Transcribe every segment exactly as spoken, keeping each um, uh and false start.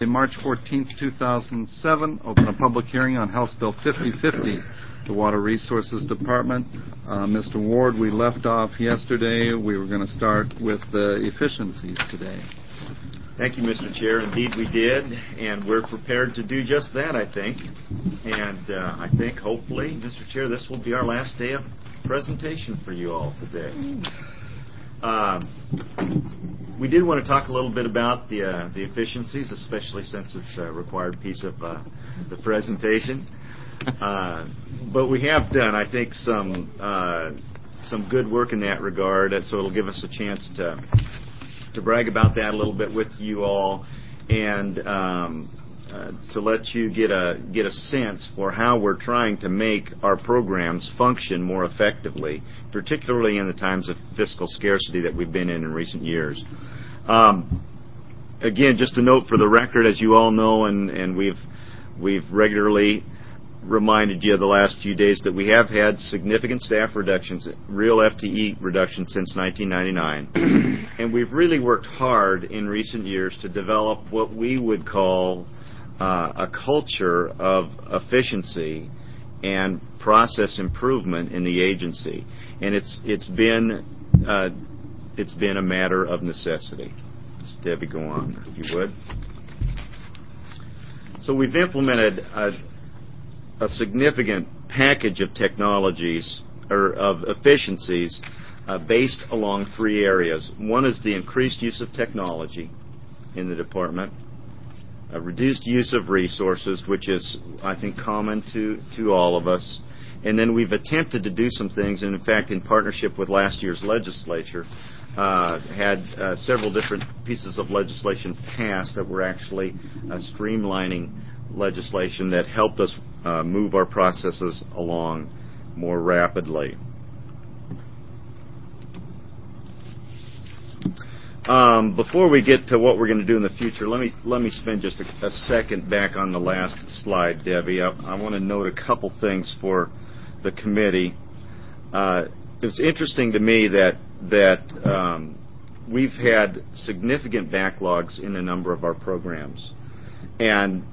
March fourteenth, two thousand seven, open a public hearing on House Bill fifty fifty, the Water Resources Department. Uh, Mister Ward, we left off yesterday. We were going to start with the efficiencies today. Thank you, Mister Chair. Indeed, we did, and we're prepared to do just that, I think. And uh, I think, hopefully, Mister Chair, this will be our last day of presentation for you all today. Uh, we did want to talk a little bit about the uh, the efficiencies, especially since it's a required piece of uh, the presentation. Uh, but we have done, I think, some uh, some good work in that regard, so it'll give us a chance to to brag about that a little bit with you all, and um, uh, to let you get a get a sense for how we're trying to make our programs function more effectively, particularly in the times of fiscal scarcity that we've been in in recent years. Um, again, just a note for the record, as you all know, and, and we've we've regularly reminded you the last few days that we have had significant staff reductions, real F T E reductions since nineteen ninety-nine. And we've really worked hard in recent years to develop what we would call uh, a culture of efficiency and process improvement in the agency. And it's it's been uh, it's been a matter of necessity. Let's, Debbie, go on, if you would. So we've implemented a a significant package of technologies or of efficiencies uh, based along three areas. One is the increased use of technology in the department, a reduced use of resources, which is, I think, common to, to all of us. And then we've attempted to do some things, and in fact, in partnership with last year's legislature, uh, had uh, several different pieces of legislation passed that were actually uh, streamlining legislation that helped us uh, move our processes along more rapidly. Um, before we get to what we're going to do in the future, let me let me spend just a, a second back on the last slide, Debbie. I, I want to note a couple things for the committee. Uh, it's interesting to me that that um, we've had significant backlogs in a number of our programs, and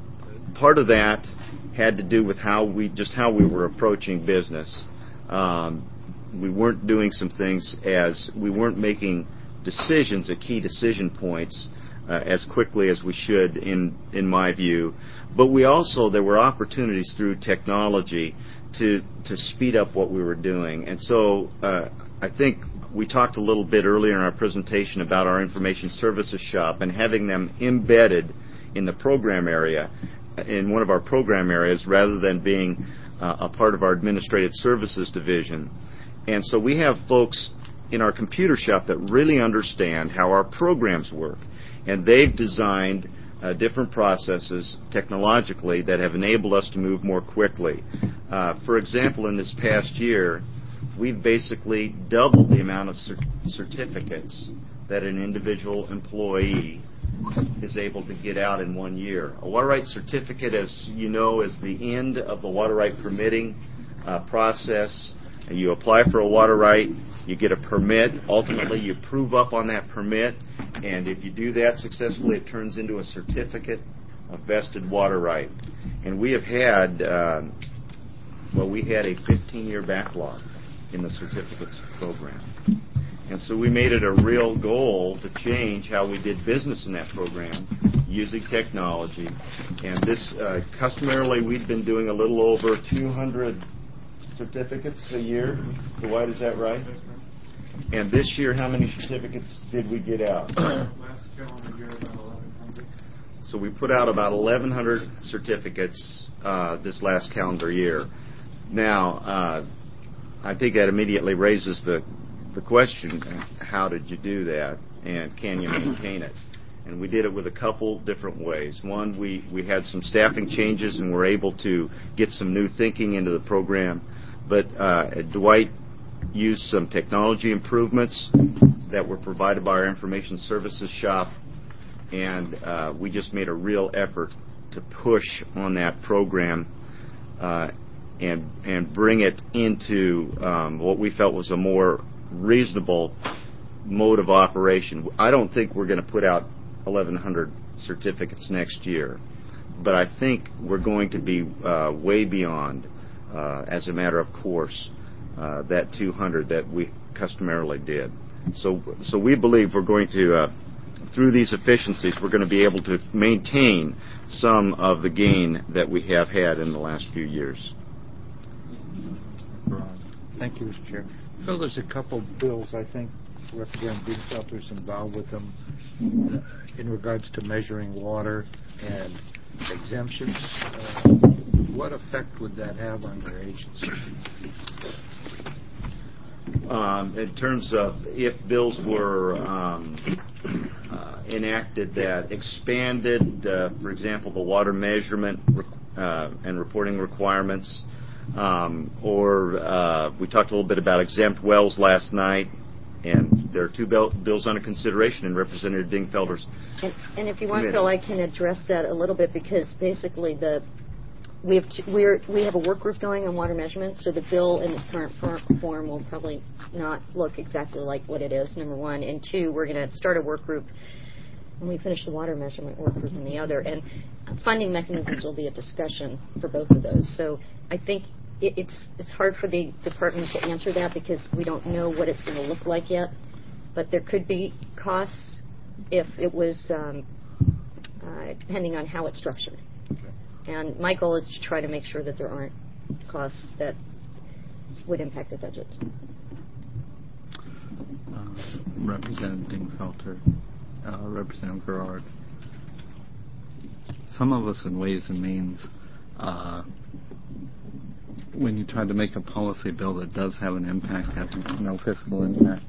part of that had to do with how we just how we were approaching business. Um, we weren't doing some things as we weren't making decisions at key decision points uh, as quickly as we should, in in my view. But we also there were opportunities through technology to to speed up what we were doing. And so uh, I think we talked a little bit earlier in our presentation about our information services shop and having them embedded in the program area, in one of our program areas, rather than being uh, a part of our administrative services division. And so we have folks in our computer shop that really understand how our programs work, and they've designed uh, different processes technologically that have enabled us to move more quickly. Uh, for example, in this past year, we've basically doubled the amount of cer- certificates that an individual employee is able to get out in one year. A water right certificate, as you know, is the end of the water right permitting uh, process. And you apply for a water right, you get a permit. Ultimately, you prove up on that permit, and if you do that successfully, it turns into a certificate of vested water right. And we have had, uh, well, we had a fifteen-year backlog in the certificates program. And so we made it a real goal to change how we did business in that program using technology. And this, uh, customarily, we'd been doing a little over two hundred certificates a year. Dwight, is that right? And this year, how many certificates did we get out? Last calendar year, about eleven hundred. So we put out about eleven hundred certificates uh, this last calendar year. Now, uh, I think that immediately raises the the question, how did you do that, and can you maintain it? And we did it with a couple different ways. One, we, we had some staffing changes and were able to get some new thinking into the program. But uh, Dwight used some technology improvements that were provided by our information services shop, and uh, we just made a real effort to push on that program uh, and and bring it into um, what we felt was a more reasonable mode of operation. I don't think we're going to put out eleven hundred certificates next year. But I think we're going to be uh, way beyond, uh, as a matter of course, uh, that two hundred that we customarily did. So, so we believe we're going to, uh, through these efficiencies, we're going to be able to maintain some of the gain that we have had in the last few years. Thank you, Mister Chair. Phil, there's a couple bills, I think, Representative Dingfelter's involved with them uh, in regards to measuring water and exemptions. Uh, what effect would that have on your agency? Um, in terms of if bills were um, uh, enacted that expanded, uh, for example, the water measurement uh, and reporting requirements, um, or uh, we talked a little bit about exempt wells last night, and there are two bill- bills under consideration in Representative Dingfelter's. And, and if you want, committee. Phil, I can address that a little bit because basically the we have t- we're we have a work group going on water measurement, so the bill in its current for- form will probably not look exactly like what it is. Number one, and two, we're going to start a work group when we finish the water measurement work group in the other, and funding mechanisms will be a discussion for both of those. So I think it, it's it's hard for the department to answer that because we don't know what it's going to look like yet. But there could be costs if it was um, uh, depending on how it's structured. And my goal is to try to make sure that there aren't costs that would impact the budget. Uh, Representative Dingfelter, uh, Representative Gerard. Some of us in Ways and Means, uh, when you try to make a policy bill that does have an impact, have no fiscal impact.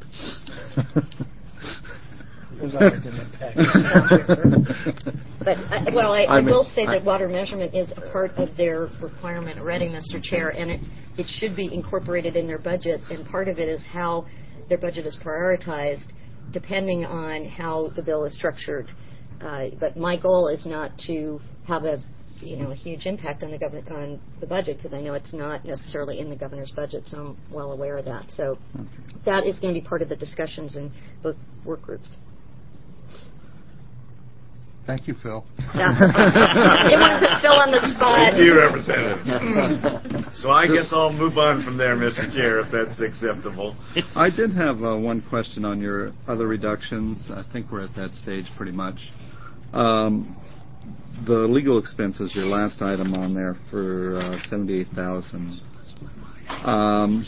There's always an impact. But, uh, well, I, I, I mean, will say I, that water measurement is a part of their requirement already, Mister Chair, and it, it should be incorporated in their budget, and part of it is how their budget is prioritized depending on how the bill is structured. Uh, but my goal is not to have a you know a huge impact on the government on the budget because I know it's not necessarily in the governor's budget, so I'm well aware of that. So okay. That is going to be part of the discussions in both work groups. Thank you, Phil. Yeah. You want to put Phil on the spot. Thank you, Representative. So I guess I'll move on from there, Mister Chair, if that's acceptable. I did have uh, one question on your other reductions. I think we're at that stage pretty much. Um, the legal expenses, your last item on there for uh, seventy-eight thousand dollars. Um,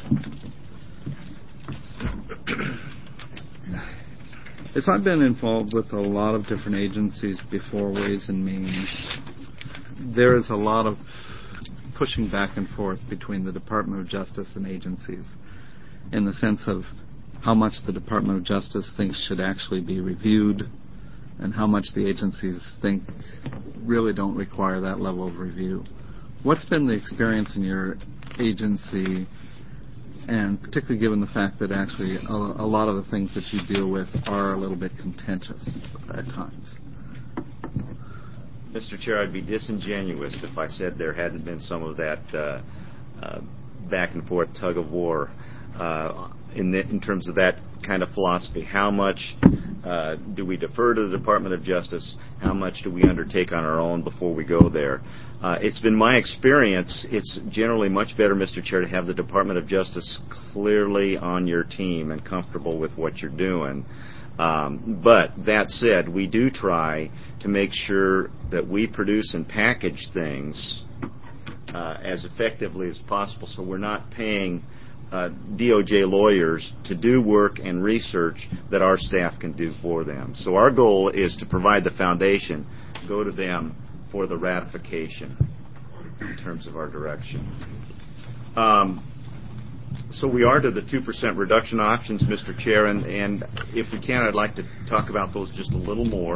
As I've been involved with a lot of different agencies before Ways and Means, there is a lot of pushing back and forth between the Department of Justice and agencies in the sense of how much the Department of Justice thinks should actually be reviewed and how much the agencies think really don't require that level of review. What's been the experience in your agency, and particularly given the fact that actually a, a lot of the things that you deal with are a little bit contentious at times? Mister Chair, I'd be disingenuous if I said there hadn't been some of that uh, uh, back and forth tug of war uh, in, the, in terms of that kind of philosophy. How much uh, do we defer to the Department of Justice? How much do we undertake on our own before we go there? Uh, it's been my experience, it's generally much better, Mister Chair, to have the Department of Justice clearly on your team and comfortable with what you're doing. Um, but that said, we do try to make sure that we produce and package things uh, as effectively as possible so we're not paying uh, D O J lawyers to do work and research that our staff can do for them. So our goal is to provide the foundation, go to them for the ratification in terms of our direction. Um, so we are to the two percent reduction options, Mister Chair, and, and if we can, I'd like to talk about those just a little more.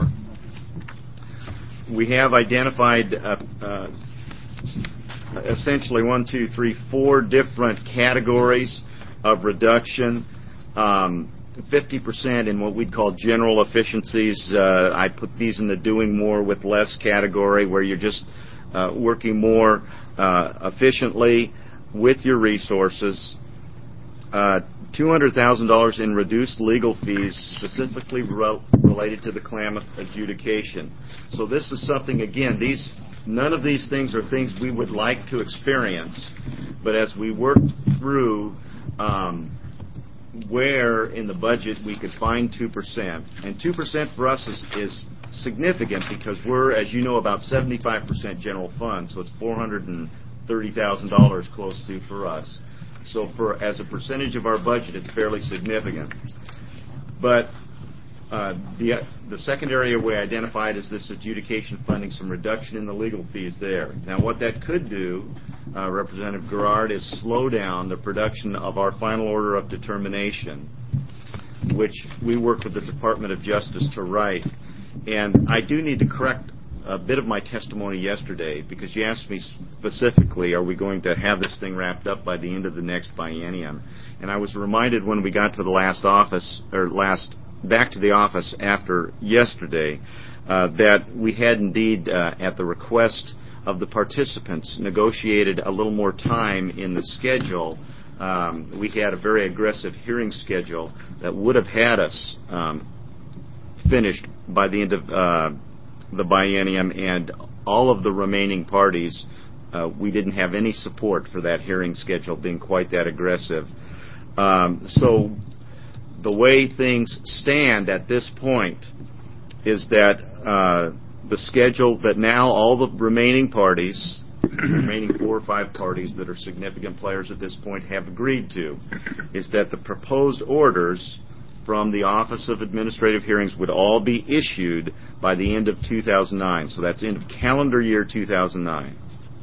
We have identified uh, uh, essentially one, two, three, four different categories of reduction. Um, fifty percent in what we'd call general efficiencies. Uh, I put these in the doing more with less category, where you're just uh, working more uh, efficiently with your resources. Uh, two hundred thousand dollars in reduced legal fees specifically re- related to the Klamath adjudication. So this is something, again, these none of these things are things we would like to experience, but as we work through um, where in the budget we could find two percent, and two percent for us is, is significant because we're, as you know, about seventy-five percent general fund, so it's four hundred thirty thousand dollars close to for us. So for as a percentage of our budget, it's fairly significant. But uh, the the second area we identified is this adjudication funding, some reduction in the legal fees there. Now, what that could do, uh, Representative Gerard, is slow down the production of our final order of determination, which we work with the Department of Justice to write. And I do need to correct a bit of my testimony yesterday because you asked me specifically, are we going to have this thing wrapped up by the end of the next biennium? And I was reminded when we got to the last office, or last, back to the office after yesterday, uh, that we had indeed, uh, at the request of the participants, negotiated a little more time in the schedule. Um, we had a very aggressive hearing schedule that would have had us um, finished by the end of uh, the biennium, and all of the remaining parties, uh, we didn't have any support for that hearing schedule being quite that aggressive. Um, so the way things stand at this point is that uh, the schedule that now all the remaining parties, the remaining four or five parties that are significant players at this point have agreed to, is that the proposed orders from the Office of Administrative Hearings would all be issued by the end of two thousand nine. So that's end of calendar year two thousand nine.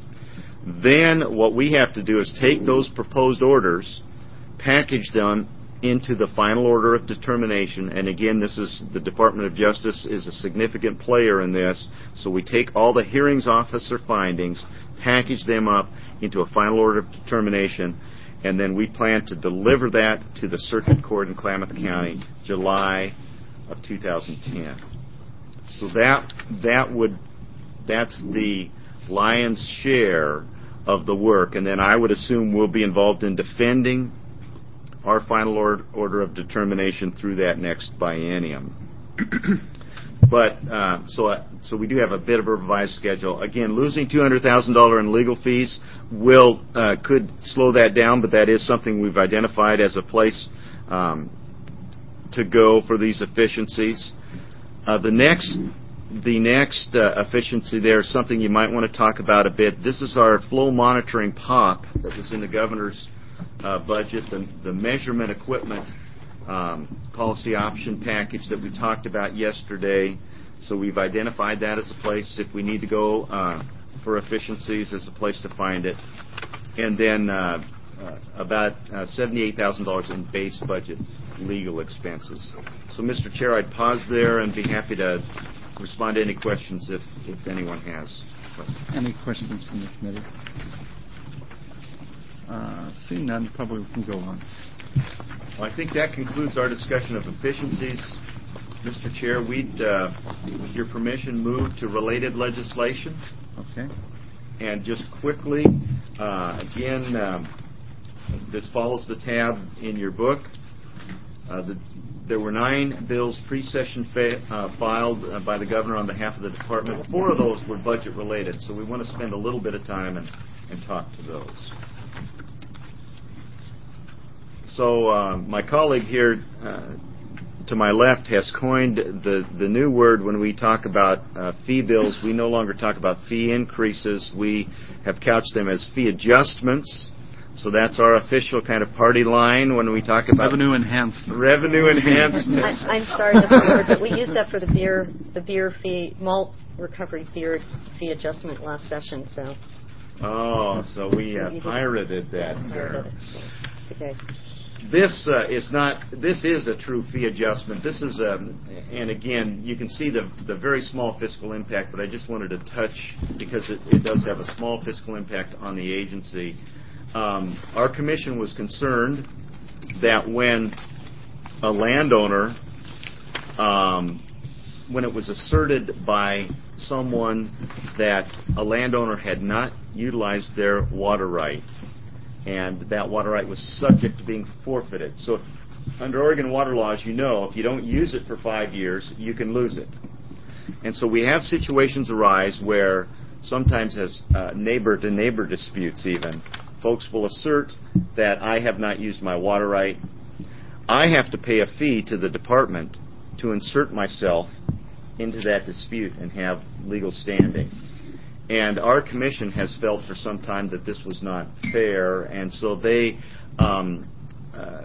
Then what we have to do is take those proposed orders, package them into the final order of determination. And again, this is the Department of Justice is a significant player in this. So we take all the hearings officer findings, package them up into a final order of determination, and then we plan to deliver that to the Circuit Court in Klamath County July of two thousand ten. So that that would that's the lion's share of the work, and then I would assume we'll be involved in defending our final or, order of determination through that next biennium. But uh, so uh, so we do have a bit of a revised schedule. Again, losing two hundred thousand dollars in legal fees will uh, could slow that down, but that is something we've identified as a place um, to go for these efficiencies. Uh, the next the next uh, efficiency there is something you might want to talk about a bit. This is our flow monitoring P O P that was in the governor's uh, budget, the, the measurement equipment Um, policy option package that we talked about yesterday. So we've identified that as a place, if we need to go uh, for efficiencies, as a place to find it. And then uh, uh, about uh, seventy-eight thousand dollars in base budget legal expenses. So, Mister Chair, I'd pause there and be happy to respond to any questions if, if anyone has questions. Any questions from the committee? Uh, seeing none, probably we can go on. Well, I think that concludes our discussion of efficiencies. Mister Chair, we'd, uh, with your permission, move to related legislation. Okay. And just quickly, uh, again, um, this follows the tab in your book. Uh, the, there were nine bills pre-session fa- uh, filed uh, by the governor on behalf of the department. Four of those were budget-related, so we want to spend a little bit of time and, and talk to those. So uh, my colleague here uh, to my left has coined the, the new word when we talk about uh, fee bills. We no longer talk about fee increases. We have couched them as fee adjustments. So that's our official kind of party line when we talk about revenue enhancement. Revenue enhancement. I, I'm sorry, Mister Ward, but we used that for the beer, the beer fee, malt recovery beer fee adjustment last session. So. Oh, so we uh, pirated that term. Okay. This uh, is not. This is a true fee adjustment. This is a, and again, you can see the the very small fiscal impact. But I just wanted to touch because it, it does have a small fiscal impact on the agency. Um, our commission was concerned that when a landowner, um, when it was asserted by someone that a landowner had not utilized their water right, and that water right was subject to being forfeited. So if, under Oregon water laws, you know if you don't use it for five years, you can lose it. And so we have situations arise where sometimes as uh, neighbor-to-neighbor disputes even, folks will assert that I have not used my water right. I have to pay a fee to the department to insert myself into that dispute and have legal standing. And our commission has felt for some time that this was not fair, and so they um, uh,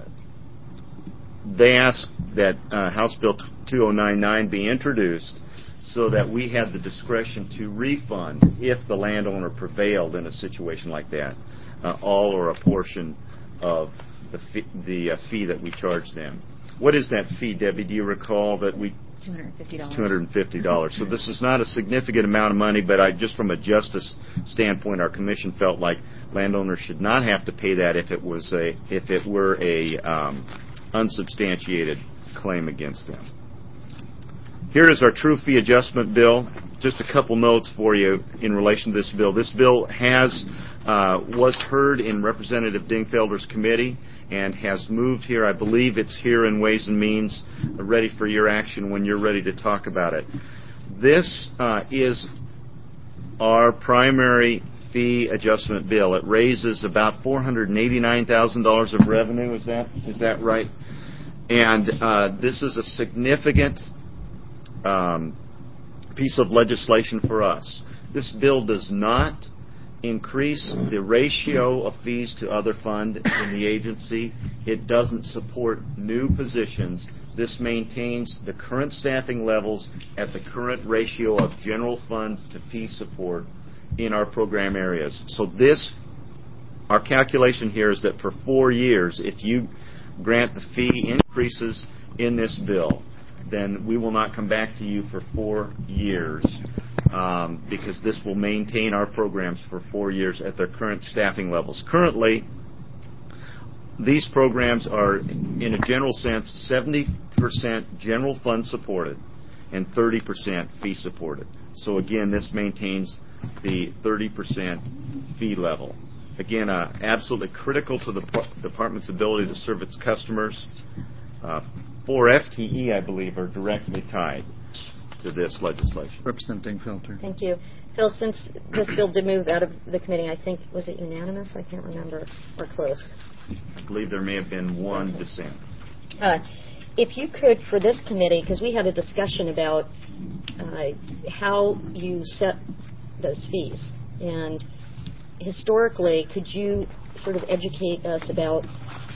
they asked that uh, House Bill two oh nine nine be introduced so that we had the discretion to refund if the landowner prevailed in a situation like that, uh, all or a portion of the fee, the uh, fee that we charge them. What is that fee, Debbie? Do you recall that we? two hundred fifty dollars. two hundred fifty dollars. So this is not a significant amount of money, but I, just from a justice standpoint, our commission felt like landowners should not have to pay that if it was a if it were a um, unsubstantiated claim against them. Here is our true fee adjustment bill. Just a couple notes for you in relation to this bill. This bill has uh, was heard in Representative Dingfelder's committee and has moved here. I believe it's here in Ways and Means, uh, ready for your action when you're ready to talk about it. This uh, is our primary fee adjustment bill. It raises about four hundred eighty-nine thousand dollars of revenue. Is that is that right? And uh, this is a significant um, piece of legislation for us. This bill does not increase the ratio of fees to other fund in the agency. It doesn't support new positions. This maintains the current staffing levels at the current ratio of general fund to fee support in our program areas. So this, our calculation here is that for four years, if you grant the fee increases in this bill, then we will not come back to you for four years um, because this will maintain our programs for four years at their current staffing levels. Currently, these programs are, in a general sense, seventy percent general fund supported and thirty percent fee supported. So again, this maintains the thirty percent fee level. Again, uh, absolutely critical to the department's ability to serve its customers. Uh, four F T E, I believe, are directly tied to this legislation. Representing Felter. Thank you. Phil, since this bill did move out of the committee, I think, was it unanimous? I can't remember. Or close. I believe there may have been one dissent. Uh, if you could, for this committee, because we had a discussion about uh, how you set those fees, and historically, could you sort of educate us about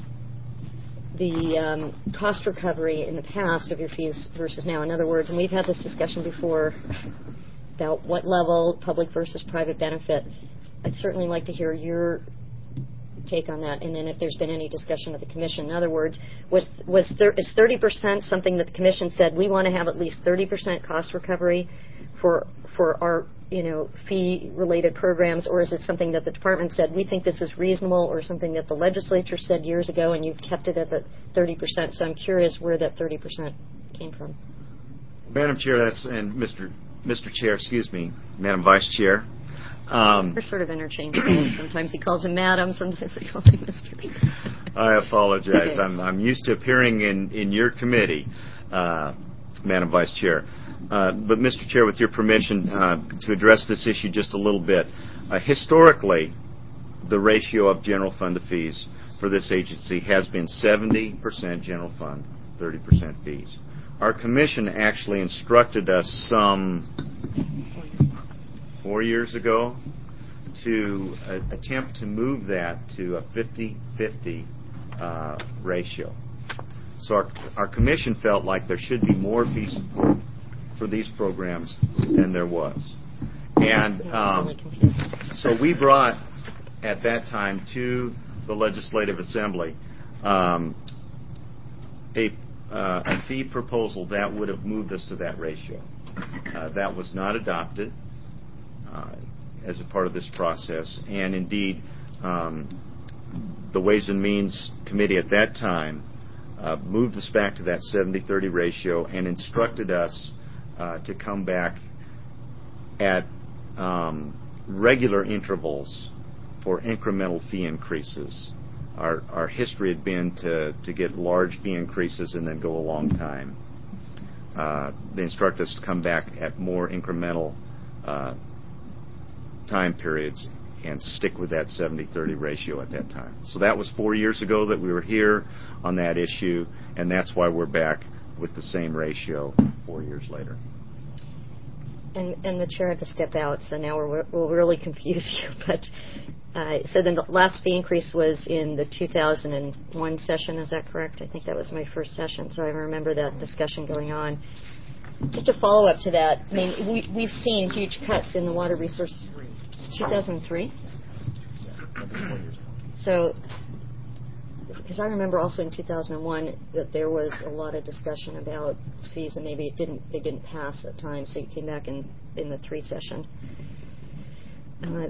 the um, cost recovery in the past of your fees versus now? In other words, and we've had this discussion before about what level, public versus private benefit. I'd certainly like to hear your take on that, and then if there's been any discussion of the commission. In other words, was was there is thirty percent something that the commission said we want to have at least thirty percent cost recovery for for our you know fee related programs, or is it something that the department said we think this is reasonable, or something that the legislature said years ago and you've kept it at the thirty percent? So I'm curious where that thirty percent came from. Madam Chair, that's and Mister Mister Chair, excuse me, Madam Vice Chair. Um, We're sort of interchangeable. Sometimes he calls him Madam, sometimes he calls him Mister I apologize. Okay. I'm, I'm used to appearing in, in your committee, uh, Madam Vice Chair. Uh, but, Mister Chair, with your permission uh, to address this issue just a little bit. Uh, historically, the ratio of general fund to fees for this agency has been seventy percent general fund, thirty percent fees. Our commission actually instructed us some four years ago to uh, attempt to move that to a fifty-fifty uh, ratio. So our, our commission felt like there should be more fee support for these programs than there was. And um, so we brought, at that time, to the Legislative Assembly um, a, uh, a fee proposal that would have moved us to that ratio. Uh, that was not adopted Uh, as a part of this process, and indeed um, the Ways and Means Committee at that time uh, moved us back to that seventy thirty ratio and instructed us uh, to come back at um, regular intervals for incremental fee increases. Our, our history had been to, to get large fee increases and then go a long time. Uh, they instruct us to come back at more incremental uh, time periods and stick with that seventy thirty ratio at that time. So that was four years ago that we were here on that issue, and that's why we're back with the same ratio four years later. And, and the chair had to step out, so now we're, we'll really confuse you. But uh, so then the last fee increase was in the two thousand one session, is that correct? I think that was my first session, so I remember that discussion going on. Just a follow-up to that, I mean, we, we've seen huge cuts in the water resource. It's two thousand three? So, because I remember also in two thousand one that there was a lot of discussion about fees, and maybe it didn't, they didn't pass at the time, so you came back in, in the three session. Uh,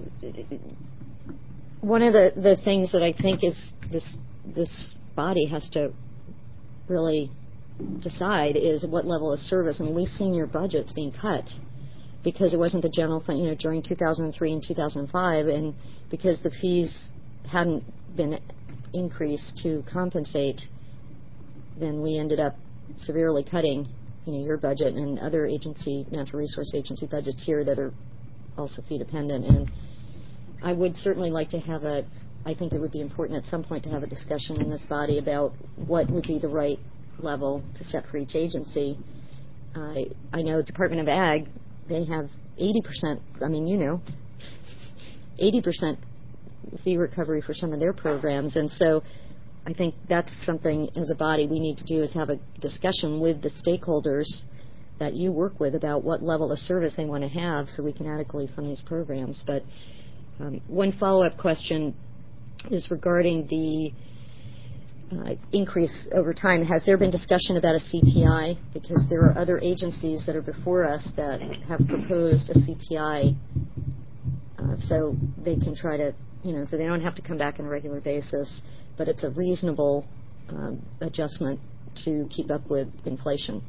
one of the, the things that I think is this this body has to really decide is what level of service. I mean, we've seen your budgets being cut because it wasn't the general fund, you know, during two thousand three and two thousand five, and because the fees hadn't been increased to compensate, then we ended up severely cutting, you know, your budget and other agency, natural resource agency budgets here that are also fee dependent. And I would certainly like to have a, I think it would be important at some point to have a discussion in this body about what would be the right level to set for each agency. Uh, I know Department of Ag, they have eighty percent, I mean, you know, eighty percent fee recovery for some of their programs. And so I think that's something as a body we need to do, is have a discussion with the stakeholders that you work with about what level of service they want to have so we can adequately fund these programs. But um, one follow-up question is regarding the uh, increase over time. Has there been discussion about a C P I? Because there are other agencies that are before us that have proposed a C P I, uh, so they can try to, you know, so they don't have to come back on a regular basis, but it's a reasonable um, adjustment to keep up with inflation.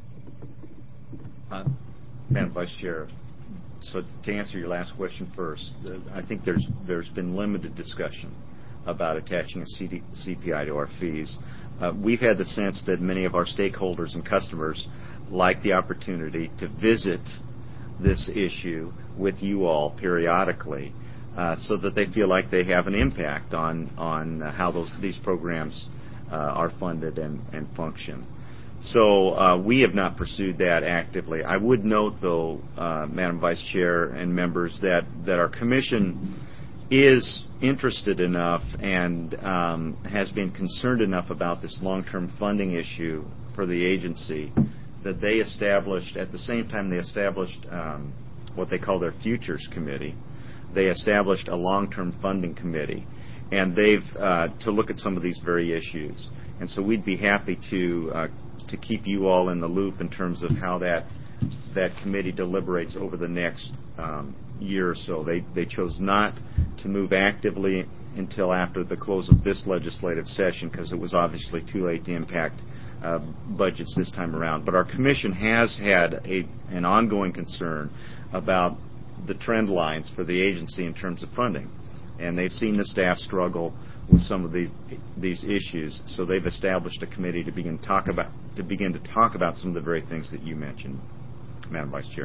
Uh, Madam Vice Chair, so to answer your last question first, uh, I think there's there's been limited discussion about attaching a C D, C P I to our fees. Uh, we've had the sense that many of our stakeholders and customers like the opportunity to visit this issue with you all periodically, uh, so that they feel like they have an impact on on uh, how those these programs uh, are funded and, and function. So uh, we have not pursued that actively. I would note, though, uh, Madam Vice Chair and members, that, that our commission is interested enough and um, has been concerned enough about this long-term funding issue for the agency that they established, at the same time they established um, what they call their Futures Committee. They established a long-term funding committee, and they've uh, to look at some of these very issues. And so we'd be happy to uh, to keep you all in the loop in terms of how that that committee deliberates over the next um, year or so. They they chose not to move actively until after the close of this legislative session because it was obviously too late to impact uh, budgets this time around. But our commission has had a an ongoing concern about the trend lines for the agency in terms of funding, and they've seen the staff struggle with some of these these issues. So they've established a committee to begin talk about to begin to talk about some of the very things that you mentioned, Madam Vice Chair.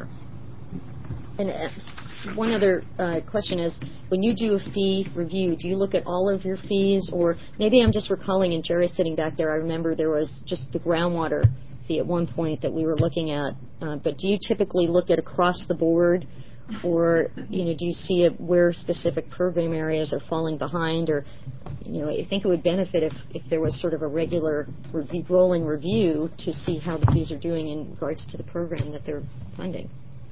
And uh, one other uh, question is, when you do a fee review, do you look at all of your fees, or maybe I'm just recalling, and Jerry's sitting back there, I remember there was just the groundwater fee at one point that we were looking at, uh, but do you typically look at across the board, or, you know, do you see it where specific program areas are falling behind? Or, you know, I think it would benefit if, if there was sort of a regular review, rolling review to see how the fees are doing in regards to the program that they're funding.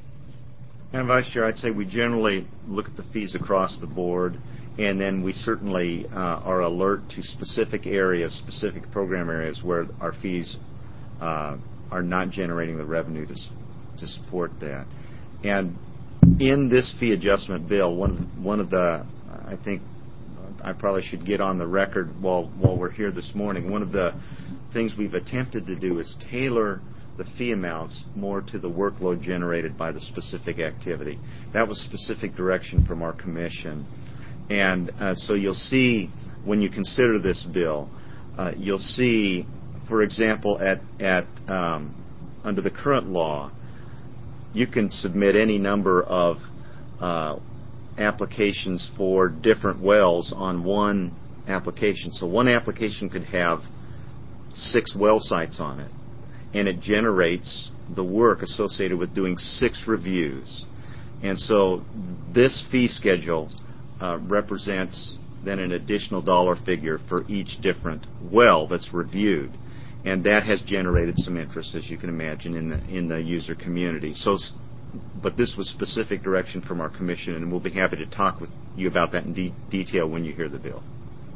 Madam Vice Chair, I'd say we generally look at the fees across the board, and then we certainly uh, are alert to specific areas, specific program areas where our fees uh, are not generating the revenue to, to support that. And in this fee adjustment bill, one one of the, I think I probably should get on the record while while we're here this morning, one of the things we've attempted to do is tailor the fee amounts more to the workload generated by the specific activity. That was specific direction from our commission. And uh, so you'll see, when you consider this bill, uh, you'll see, for example, at, at um, under the current law, you can submit any number of uh, applications for different wells on one application. So one application could have six well sites on it, and it generates the work associated with doing six reviews. And so this fee schedule uh, represents then an additional dollar figure for each different well that's reviewed. And that has generated some interest, as you can imagine, in the in the user community. So, but this was specific direction from our commission, and we'll be happy to talk with you about that in de- detail when you hear the bill.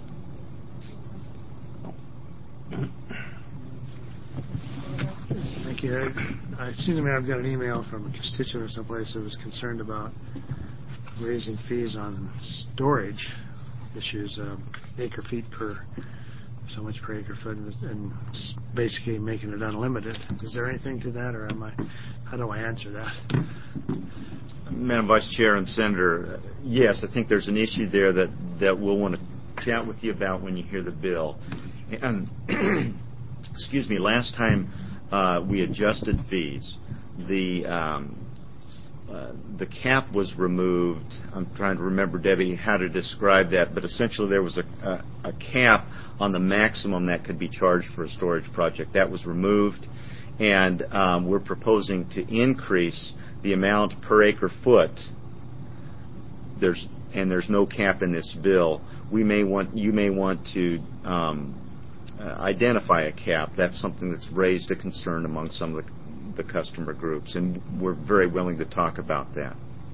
Thank you. I, I seem to me I've got an email from a constituent or someplace who was concerned about raising fees on storage issues, um, acre feet per so much per acre foot, and, and basically making it unlimited. Is there anything to that, or am I? How do I answer that? Madam Vice Chair and Senator, yes, I think there's an issue there that, that we'll want to chat with you about when you hear the bill. And excuse me, last time uh, we adjusted fees, the um, uh, the cap was removed. I'm trying to remember, Debbie, how to describe that, but essentially there was a, a, a cap on the maximum that could be charged for a storage project. That was removed, and um, we're proposing to increase the amount per acre foot. There's and there's no cap in this bill. We may want you may want to um, uh, identify a cap. That's something that's raised a concern among some of the, the customer groups, and we're very willing to talk about that.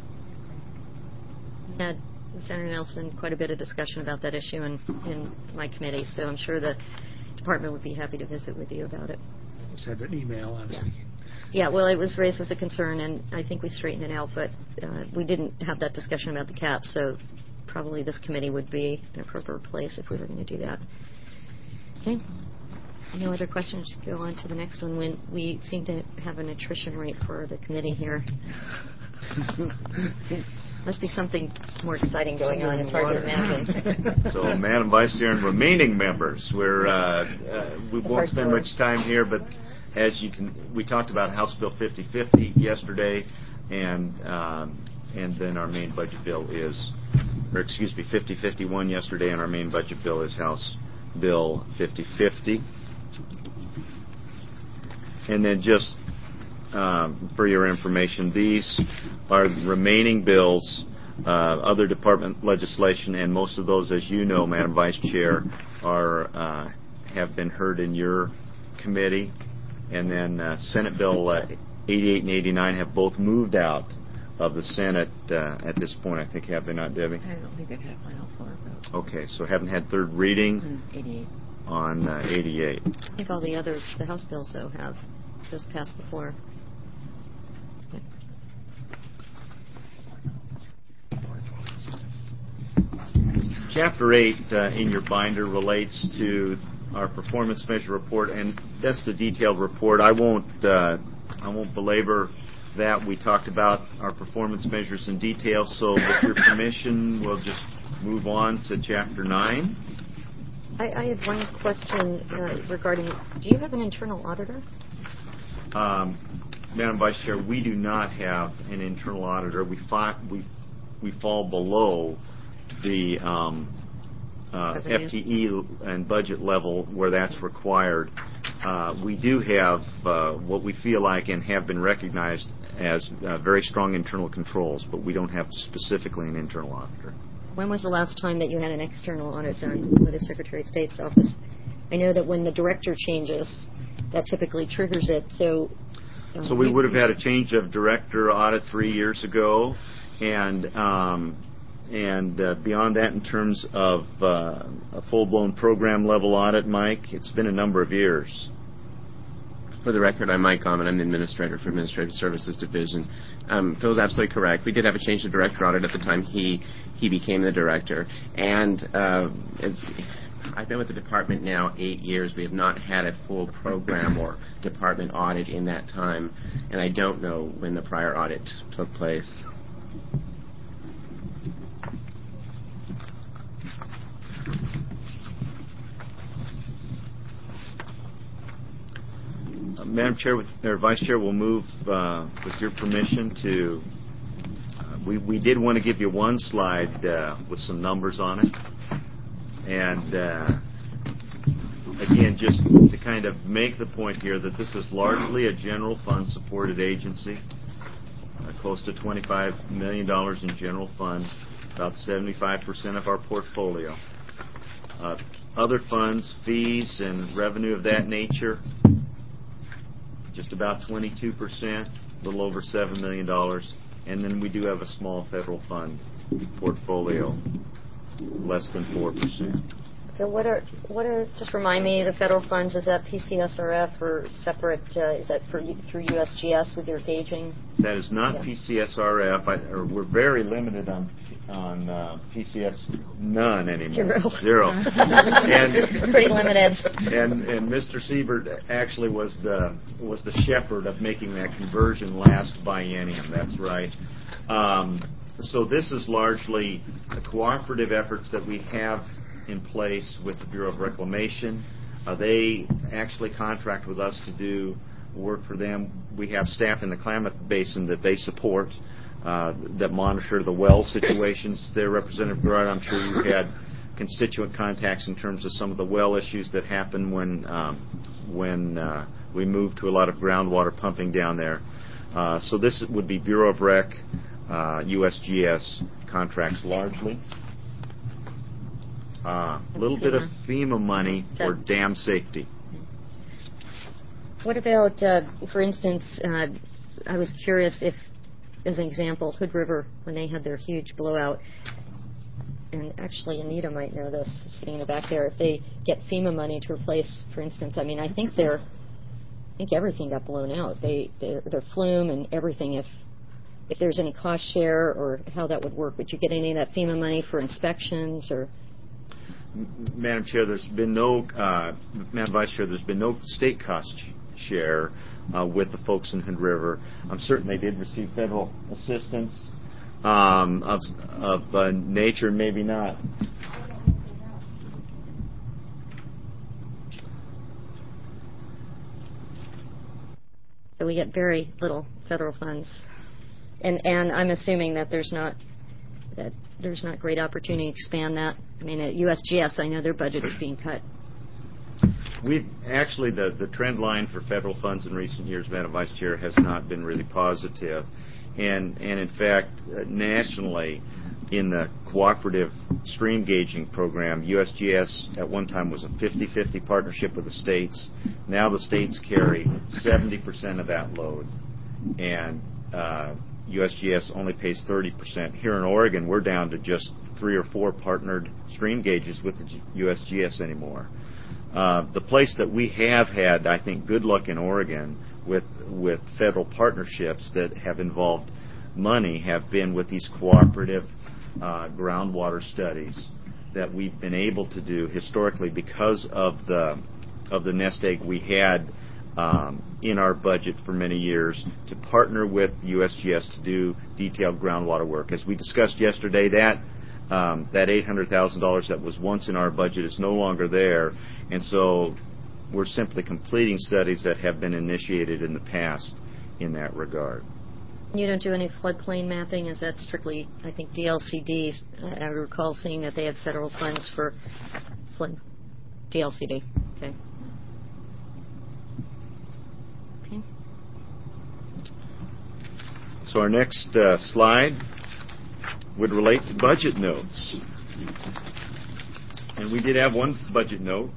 Yeah, Senator Nelson, quite a bit of discussion about that issue in, in my committee, so I'm sure the department would be happy to visit with you about it. I just had an email. I was thinking. Yeah, well, it was raised as a concern, and I think we straightened it out, but uh, we didn't have that discussion about the cap, so probably this committee would be an appropriate place if we were going to do that. Okay. No other questions? Go on to the next one. When we seem to have an attrition rate for the committee here. Must be something more exciting going on. It's hard to imagine. So, Madam Vice Chair and remaining members, we're uh, uh, we won't spend much time here, but as you can, we talked about House Bill fifty fifty yesterday, and um, and then our main budget bill is, or excuse me, fifty fifty-one yesterday, and our main budget bill is House Bill fifty fifty. And then just um, for your information, these are remaining bills, uh, other department legislation, and most of those, as you know, Madam Vice Chair, are uh, have been heard in your committee. And then uh, Senate Bill uh, eighty-eight and eighty-nine have both moved out of the Senate uh, at this point, I think, have they not, Debbie? I don't think they've had final floor vote. Okay, so haven't had third reading On eighty-eight. on uh, eighty-eight. I think all the other, the House bills, though, have just passed the floor. Okay. Chapter eight uh, in your binder relates to our performance measure report, and that's the detailed report. I won't uh, I won't belabor that. We talked about our performance measures in detail, so with your permission, we'll just move on to Chapter nine. I, I have one question uh, regarding, do you have an internal auditor? Um, Madam Vice Chair, we do not have an internal auditor. We fi- we we fall below the um, uh, F T E and budget level where that's required. Uh, we do have uh, what we feel like and have been recognized as uh, very strong internal controls, but we don't have specifically an internal auditor. When was the last time that you had an external audit done with the Secretary of State's office? I know that when the director changes, that typically triggers it. So, uh, so we would have had a change of director audit three years ago, and um, and uh, beyond that, in terms of uh, a full-blown program-level audit, Mike, it's been a number of years. For the record, I'm Mike Goman. I'm the administrator for Administrative Services Division. Um, Phil's absolutely correct. We did have a change of director audit at the time he he became the director, and uh, it, I've been with the department now eight years. We have not had a full program or department audit in that time, and I don't know when the prior audit took place. Madam Chair, with, or Vice Chair, we'll move uh, with your permission to. Uh, we we did want to give you one slide uh, with some numbers on it, and uh, again, just to kind of make the point here that this is largely a general fund supported agency, uh, close to twenty-five million dollars in general fund, about seventy-five percent of our portfolio. Uh, other funds, fees, and revenue of that nature, just about twenty-two percent, a little over seven million dollars. And then we do have a small federal fund portfolio, less than four percent. So what are, what are, just remind me, the federal funds, is that P C S R F or separate, uh, is that for through U S G S with your gauging? That is not Yeah. P C S R F. I, or we're very limited on on uh, P C S, none anymore. Zero. Zero. And it's pretty limited. And and Mister Siebert actually was the was the shepherd of making that conversion last biennium. That's right. Um, so this is largely the cooperative efforts that we have in place with the Bureau of Reclamation. Uh, they actually contract with us to do work for them. We have staff in the Klamath Basin that they support, uh, that monitor the well situations there. Representative Gerard, I'm sure you had constituent contacts in terms of some of the well issues that happen when um, when uh, we move to a lot of groundwater pumping down there. Uh, so this would be Bureau of Rec, uh, U S G S contracts largely. Uh, a little bit of FEMA money for dam safety. What about, uh, for instance, uh, I was curious if, as an example, Hood River, when they had their huge blowout, and actually Anita might know this, sitting in the back there, if they get FEMA money to replace, for instance, I mean, I think they're, I think everything got blown out. They, their, their flume and everything, if if there's any cost share or how that would work, would you get any of that FEMA money for inspections or? Madam Chair, there's been no, uh, Madam Vice Chair, there's been no state cost share uh, with the folks in Hood River. I'm certain they did receive federal assistance um, of, of uh, nature, maybe not. So we get very little federal funds, and and I'm assuming that there's not that there's not great opportunity to expand that. I mean, at U S G S, I know their budget is being cut. We've actually, the, the trend line for federal funds in recent years, Madam Vice Chair, has not been really positive. And, and in fact, uh, nationally, in the cooperative stream gauging program, U S G S at one time was a fifty-fifty partnership with the states. Now the states carry seventy percent of that load, and uh, U S G S only pays thirty percent. Here in Oregon, we're down to just three or four partnered stream gauges with the U S G S anymore. Uh, the place that we have had, I think, good luck in Oregon with with federal partnerships that have involved money have been with these cooperative uh, groundwater studies that we've been able to do historically because of the of the nest egg we had um, in our budget for many years to partner with U S G S to do detailed groundwater work. As we discussed yesterday, that Um, that eight hundred thousand dollars that was once in our budget is no longer there, and so we're simply completing studies that have been initiated in the past in that regard. You don't do any floodplain mapping? Is that strictly, I think, D L C D? I recall seeing that they had federal funds for flood D L C D. Okay. Okay. So our next uh, slide would relate to budget notes. And we did have one budget note.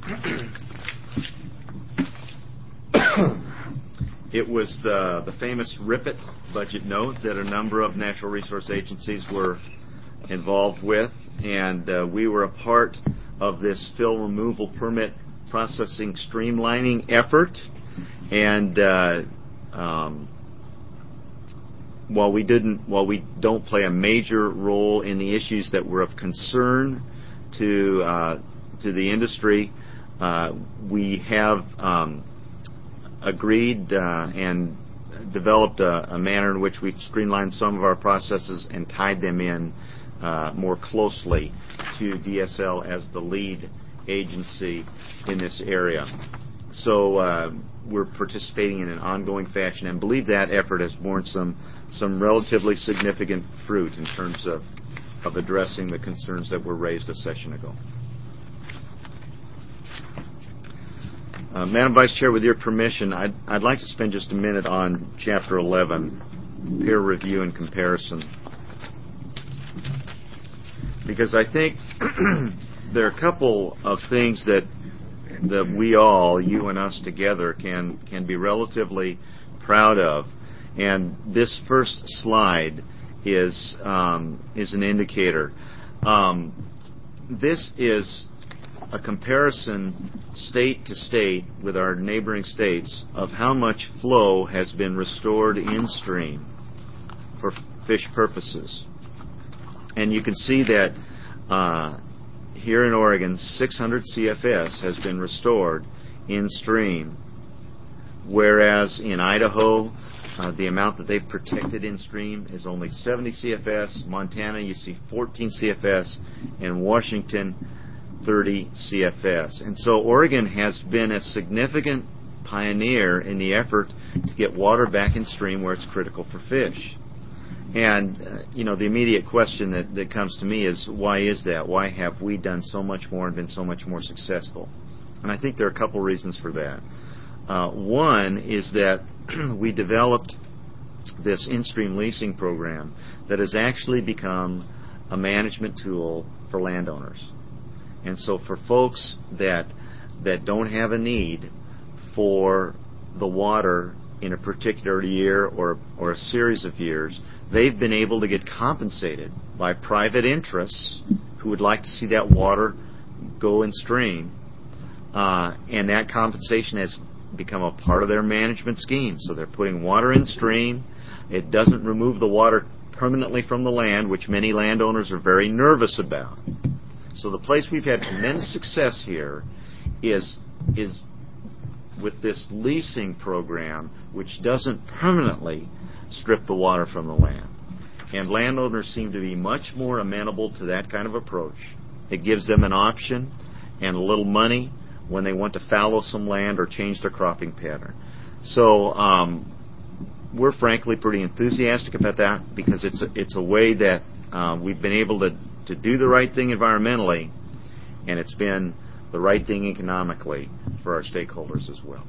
It was the, the famous RIPET budget note that a number of natural resource agencies were involved with, and uh, we were a part of this fill removal permit processing streamlining effort. And uh, um, While we didn't, while we don't play a major role in the issues that were of concern to uh, to the industry, uh, we have um, agreed uh, and developed a, a manner in which we've streamlined some of our processes and tied them in uh, more closely to D S L as the lead agency in this area. so uh, we're participating in an ongoing fashion and believe that effort has borne some some relatively significant fruit in terms of, of addressing the concerns that were raised a session ago. Uh, Madam Vice Chair, with your permission, I'd, I'd like to spend just a minute on Chapter eleven, peer review and comparison. Because I think there are a couple of things that that we all, you and us together, can can be relatively proud of. And this first slide is um, is an indicator. Um, this is a comparison state to state with our neighboring states of how much flow has been restored in stream for fish purposes. And you can see that uh, here in Oregon, six hundred C F S has been restored in stream, whereas in Idaho, uh, the amount that they've protected in stream is only seventy C F S. Montana, you see fourteen C F S, and Washington, thirty C F S. And so Oregon has been a significant pioneer in the effort to get water back in stream where it's critical for fish. And, uh, you know, the immediate question that, that comes to me is, why is that? Why have we done so much more and been so much more successful? And I think there are a couple reasons for that. Uh, one is that we developed this in-stream leasing program that has actually become a management tool for landowners. And so for folks that that don't have a need for the water in a particular year or or a series of years, they've been able to get compensated by private interests who would like to see that water go in stream. Uh, and that compensation has become a part of their management scheme. So they're putting water in stream. It doesn't remove the water permanently from the land, which many landowners are very nervous about. So the place we've had tremendous success here is is with this leasing program, which doesn't permanently strip the water from the land. And landowners seem to be much more amenable to that kind of approach. It gives them an option and a little money when they want to fallow some land or change their cropping pattern. So um, we're frankly pretty enthusiastic about that because it's a, it's a way that uh, we've been able to, to do the right thing environmentally, and it's been the right thing economically for our stakeholders as well.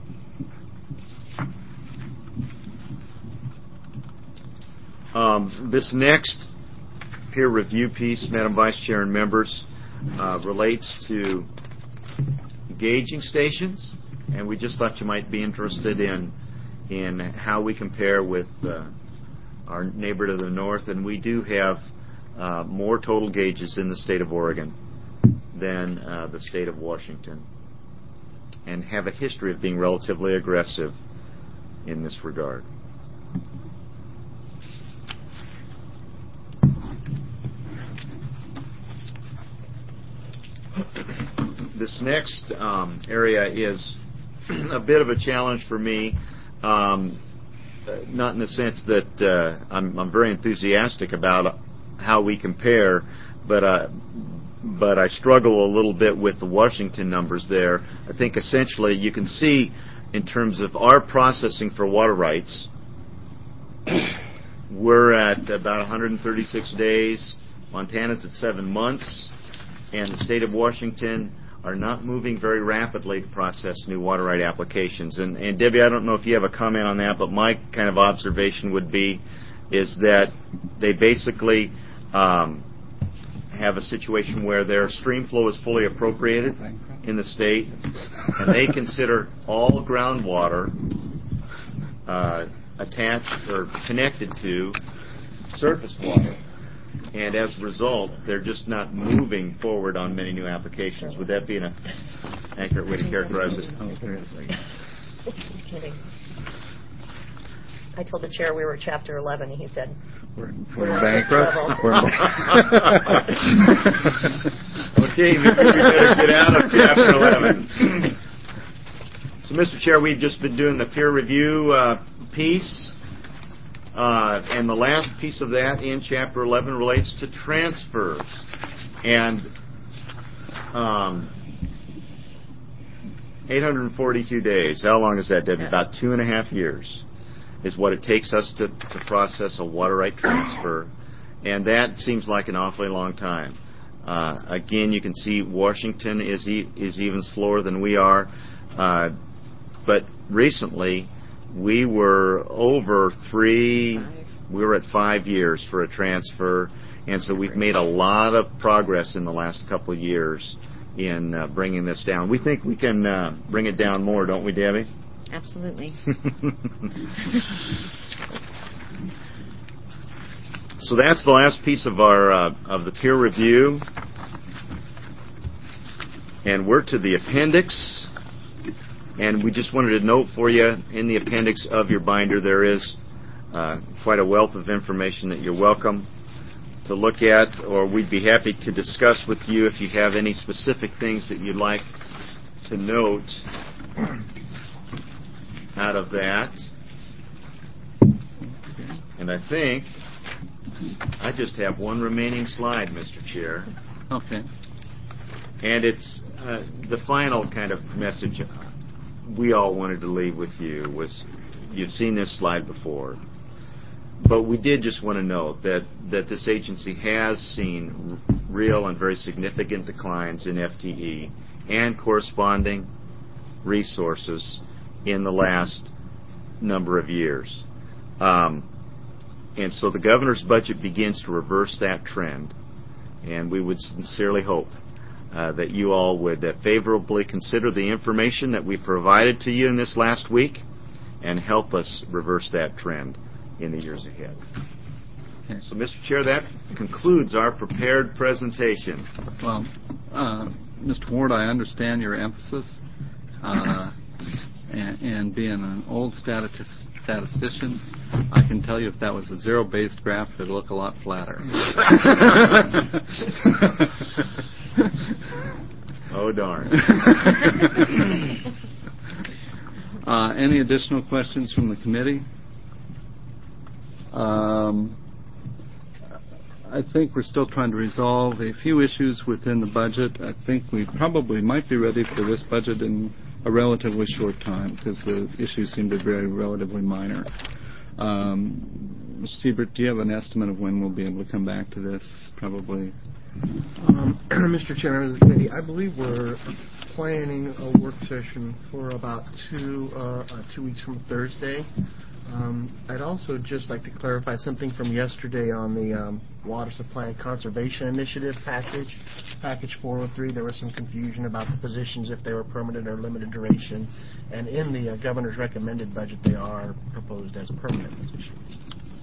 Um, this next peer review piece, Madam Vice Chair and members, uh, relates to gauging stations, and we just thought you might be interested in in how we compare with uh, our neighbor to the north, and we do have uh, more total gauges in the state of Oregon than uh, the state of Washington, and have a history of being relatively aggressive in this regard. This next um, area is a bit of a challenge for me, um, not in the sense that uh, I'm, I'm very enthusiastic about how we compare, but uh, but I struggle a little bit with the Washington numbers there. I think essentially you can see in terms of our processing for water rights, we're at about one hundred thirty-six days. Montana's at seven months, and the state of Washington are not moving very rapidly to process new water right applications. And, and Debbie, I don't know if you have a comment on that, but my kind of observation would be is that they basically um, have a situation where their stream flow is fully appropriated in the state, and they consider all groundwater uh, attached or connected to surface water. And as a result, they're just not moving forward on many new applications. Would that be an accurate way to characterize it? Kidding. I told the chair we were Chapter eleven, and he said, We're, we're bankrupt. We're okay, maybe we better get out of Chapter eleven. So, Mister Chair, we've just been doing the peer review uh, piece. Uh, and the last piece of that in Chapter eleven relates to transfers. And um, eight hundred forty-two days. How long is that, Debbie? Yeah. About two and a half years is what it takes us to, to process a water right transfer. And that seems like an awfully long time. Uh, again, you can see Washington is e- is even slower than we are. Uh, but recently, we were over three, Five. we were at five years for a transfer. And so we've made a lot of progress in the last couple of years in uh, bringing this down. We think we can uh, bring it down more, don't we, Debbie? Absolutely. So that's the last piece of our uh, of the peer review, and we're to the appendix. And we just wanted to note for you, in the appendix of your binder, there is uh, quite a wealth of information that you're welcome to look at, or we'd be happy to discuss with you if you have any specific things that you'd like to note out of that. And I think I just have one remaining slide, Mister Chair. Okay. And it's uh, the final kind of message we all wanted to leave with you was, you've seen this slide before, but we did just want to note that, that this agency has seen r- real and very significant declines in F T E and corresponding resources in the last number of years. Um, and so the governor's budget begins to reverse that trend, and we would sincerely hope uh, that you all would uh, favorably consider the information that we provided to you in this last week and help us reverse that trend in the years ahead. Okay. So, Mister Chair, that concludes our prepared presentation. Well, uh, Mister Ward, I understand your emphasis, uh, and, and being an old statis- statistician, I can tell you if that was a zero-based graph, it'd look a lot flatter. Oh, darn. uh, any additional questions from the committee? Um, I think we're still trying to resolve a few issues within the budget. I think we probably might be ready for this budget in a relatively short time because the issues seem to be very relatively minor. Um, Mister Siebert, do you have an estimate of when we'll be able to come back to this? Probably. Um, Mister Chair, members of the committee, I believe we're planning a work session for about two uh, uh, two weeks from Thursday. Um, I'd also just like to clarify something from yesterday on the um, Water Supply Conservation Initiative package, package four oh three. There was some confusion about the positions, if they were permanent or limited duration. And in the uh, governor's recommended budget, they are proposed as permanent positions.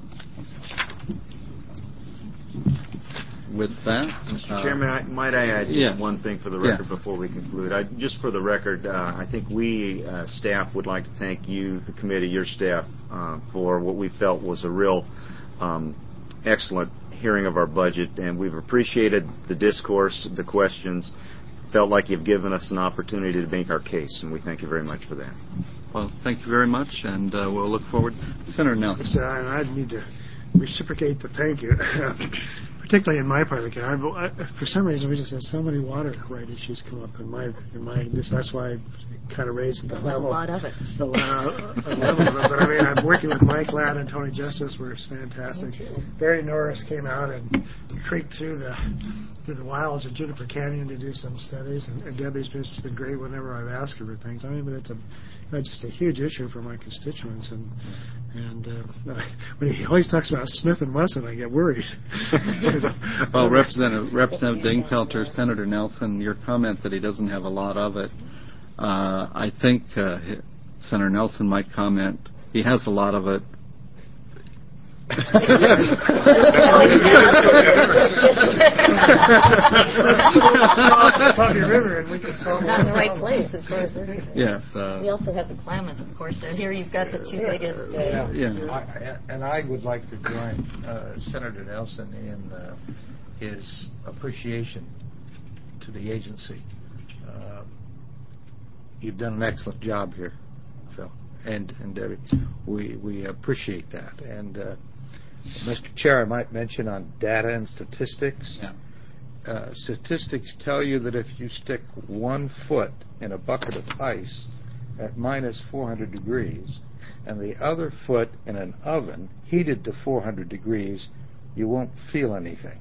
With that, Mister uh, Chairman, I, might I add just yes. one thing for the record Yes. before we conclude? I, just for the record, uh, I think we, uh, staff, would like to thank you, the committee, your staff, uh, for what we felt was a real um, excellent hearing of our budget, and we've appreciated the discourse, the questions, felt like you've given us an opportunity to make our case, and we thank you very much for that. well, thank you very much, and uh, we'll look forward. Senator Nelson. So, and I need to reciprocate the thank you, particularly in my part of the county. I, for some reason, we just had so many water right issues come up in my in my. This, that's why I kind of raised the level. A lot of it. The uh, level of it. But I mean, I'm working with Mike Ladd and Tony Justice. We're fantastic. Barry Norris came out and trekked through the through the wilds of Juniper Canyon to do some studies, and, and Debbie's just been great whenever I've asked her for things. I mean, but it's a it's just a huge issue for my constituents, and and uh, when he always talks about Smith and Wesson, I get worried. Well, Representative, Representative Dingfelter, Senator Nelson, your comment that he doesn't have a lot of it, uh, I think uh, Senator Nelson might comment he has a lot of it. River, and we can solve Not in the right place as far as everything. Yes. Uh, We also have the Klamath, of course, and here you've got the two biggest. Uh, yeah. I, and I would like to join uh, Senator Nelson in uh, his appreciation to the agency. Uh, you've done an excellent job here, Phil, and, and Debbie. We we appreciate that. And uh, Mister Chair, I might mention on data and statistics. Yeah. uh, statistics tell you that if you stick one foot in a bucket of ice at minus four hundred degrees and the other foot in an oven heated to four hundred degrees, you won't feel anything.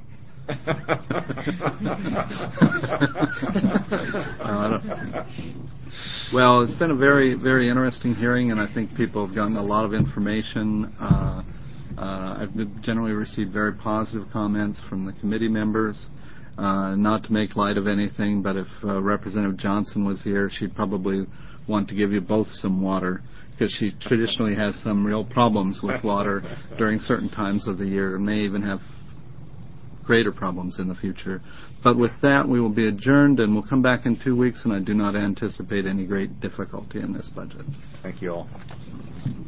uh, well, it's been a very, very interesting hearing, and I think people have gotten a lot of information. Uh, uh, I've generally received very positive comments from the committee members. Uh, not to make light of anything, but if uh, Representative Johnson was here, she'd probably want to give you both some water, because she traditionally has some real problems with water during certain times of the year, and may even have greater problems in the future. But with that, we will be adjourned, and we'll come back in two weeks, and I do not anticipate any great difficulty in this budget. Thank you all.